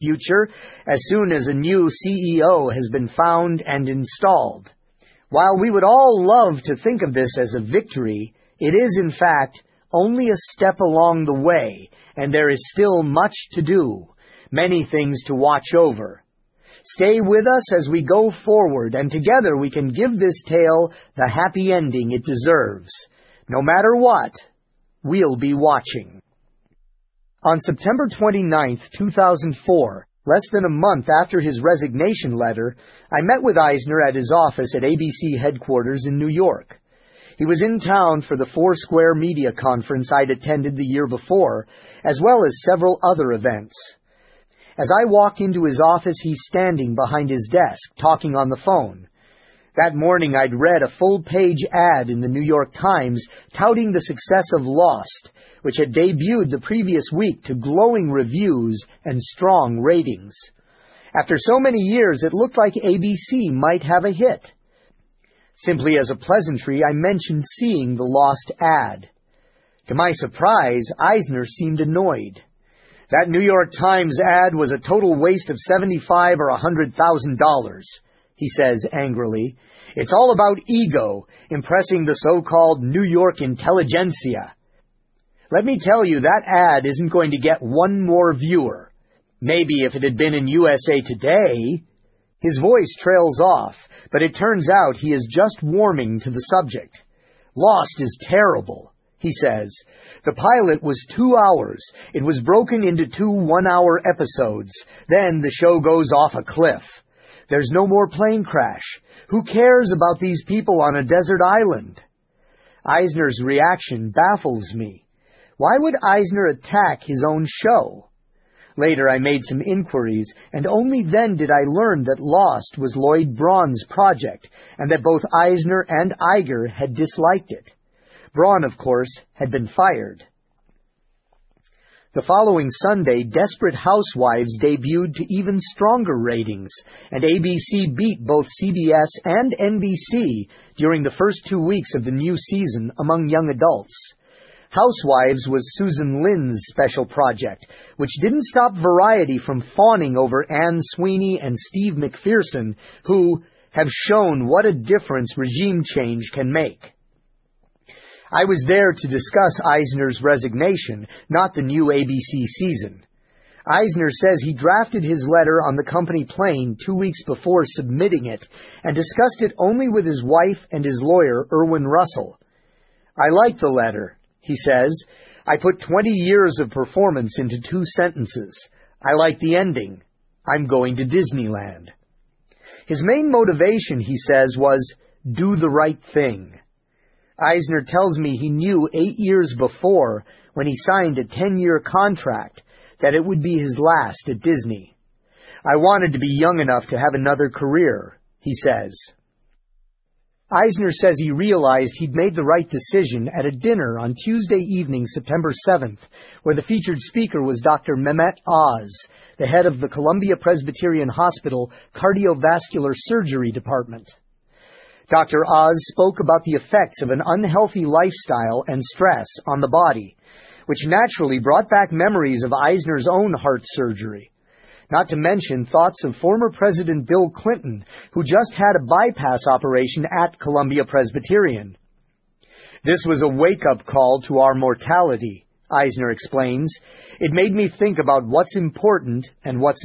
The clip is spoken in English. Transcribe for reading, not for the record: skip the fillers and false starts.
future as soon as a new CEO has been found and installed. While we would all love to think of this as a victory, it is in fact only a step along the way, and there is still much to do, many things to watch over. Stay with us as we go forward, and together we can give this tale the happy ending it deserves. No matter what, we'll be watching. On September 29, 2004, less than a month after his resignation letter, I met with Eisner at his office at ABC headquarters in New York. He was in town for the Foursquare Media Conference I'd attended the year before, as well as several other events. As I walk into his office, he's standing behind his desk, talking on the phone. That morning I'd read a full-page ad in the New York Times touting the success of Lost, which had debuted the previous week to glowing reviews and strong ratings. After so many years, it looked like ABC might have a hit. Simply as a pleasantry, I mentioned seeing the Lost ad. To my surprise, Eisner seemed annoyed. That New York Times ad was a total waste of $75,000 or $100,000, he says angrily. It's all about ego, impressing the so-called New York intelligentsia. Let me tell you, that ad isn't going to get one more viewer. Maybe if it had been in USA Today. His voice trails off, but it turns out he is just warming to the subject. Lost is terrible, he says. The pilot was 2 hours. It was broken into 2 one-hour episodes. Then the show goes off a cliff. There's no more plane crash. Who cares about these people on a desert island? Eisner's reaction baffles me. Why would Eisner attack his own show? Later I made some inquiries, and only then did I learn that Lost was Lloyd Braun's project, and that both Eisner and Iger had disliked it. Braun, of course, had been fired. The following Sunday, Desperate Housewives debuted to even stronger ratings, and ABC beat both CBS and NBC during the first 2 weeks of the new season among young adults. Housewives was Susan Lynn's special project, which didn't stop Variety from fawning over Anne Sweeney and Steve McPherson, who have shown what a difference regime change can make. I was there to discuss Eisner's resignation, not the new ABC season. Eisner says he drafted his letter on the company plane 2 weeks before submitting it, and discussed it only with his wife and his lawyer, Erwin Russell. I like the letter, he says. I put 20 years of performance into 2 sentences. I like the ending. I'm going to Disneyland. His main motivation, he says, was do the right thing. Eisner tells me he knew 8 years before, when he signed a 10-year contract, that it would be his last at Disney. I wanted to be young enough to have another career, he says. Eisner says he realized he'd made the right decision at a dinner on Tuesday evening, September 7th, where the featured speaker was Dr. Mehmet Oz, the head of the Columbia Presbyterian Hospital Cardiovascular Surgery Department. Dr. Oz spoke about the effects of an unhealthy lifestyle and stress on the body, which naturally brought back memories of Eisner's own heart surgery. Not to mention thoughts of former President Bill Clinton, who just had a bypass operation at Columbia Presbyterian. This was a wake-up call to our mortality, Eisner explains. It made me think about what's important and what's